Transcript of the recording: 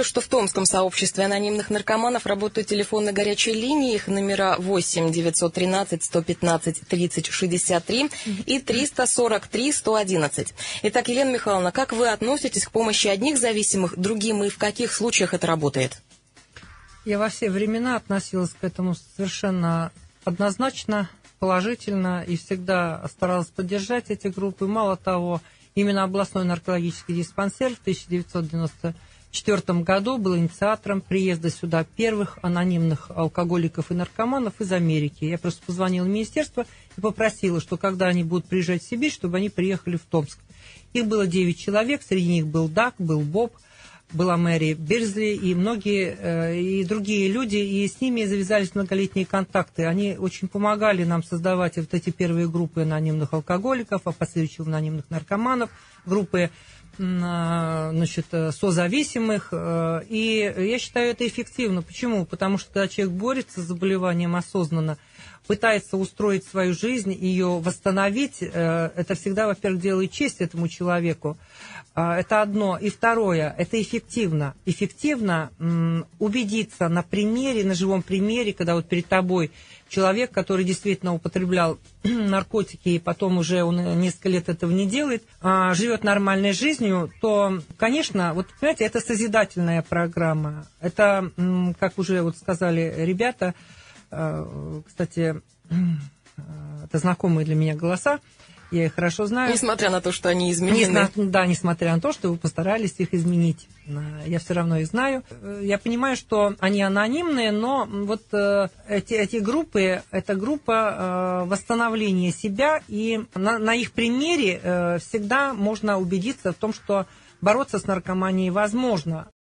Напоминаю, что в Томском сообществе анонимных наркоманов работают телефонные горячие линии. Их номера 8 913 115 30 63 и 343 111. Итак, Елена Михайловна, как вы относитесь к помощи одних зависимых другим и в каких случаях это работает? Я во все времена относилась к этому совершенно однозначно, положительно и всегда старалась поддержать эти группы. Мало того, именно областной наркологический диспансер в 1994 году был инициатором приезда сюда первых анонимных алкоголиков и наркоманов из Америки. Я просто позвонила в министерство и попросила, что когда они будут приезжать в Сибирь, чтобы они приехали в Томск. Их было 9 человек, среди них был Даг, был Боб, была Мэри Берзли и многие и другие люди, и с ними завязались многолетние контакты. Они очень помогали нам создавать вот эти первые группы анонимных алкоголиков, а последующих анонимных наркоманов, группы, значит, созависимых. И я считаю это эффективно. Почему? Потому что когда человек борется с заболеванием осознанно, пытается устроить свою жизнь, ее восстановить, это всегда, во-первых, делает честь этому человеку. Это одно. И второе, это эффективно. Эффективно убедиться на примере, на живом примере, когда вот перед тобой человек, который действительно употреблял наркотики, и потом уже он несколько лет этого не делает, живет нормальной жизнью, то, конечно, вот, понимаете, это созидательная программа. Это, как уже вот сказали ребята, кстати, это знакомые для меня голоса, я их хорошо знаю. Несмотря на то, что они изменены. Да, несмотря на то, что вы постарались их изменить. Я все равно их знаю. Я понимаю, что они анонимные, но вот эти группы, это группа восстановления себя, и на их примере всегда можно убедиться в том, что бороться с наркоманией возможно.